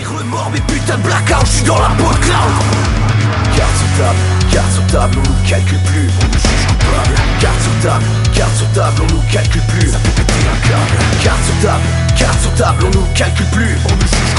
remords, mais putain de blackout, je suis dans la peau de cloud. Carte sur table, on nous calcule plus, on nous juge coupable. Carte sur table, on nous calcule plus, ça peut péter un câble. Carte sur table, on nous calcule plus, on nous juge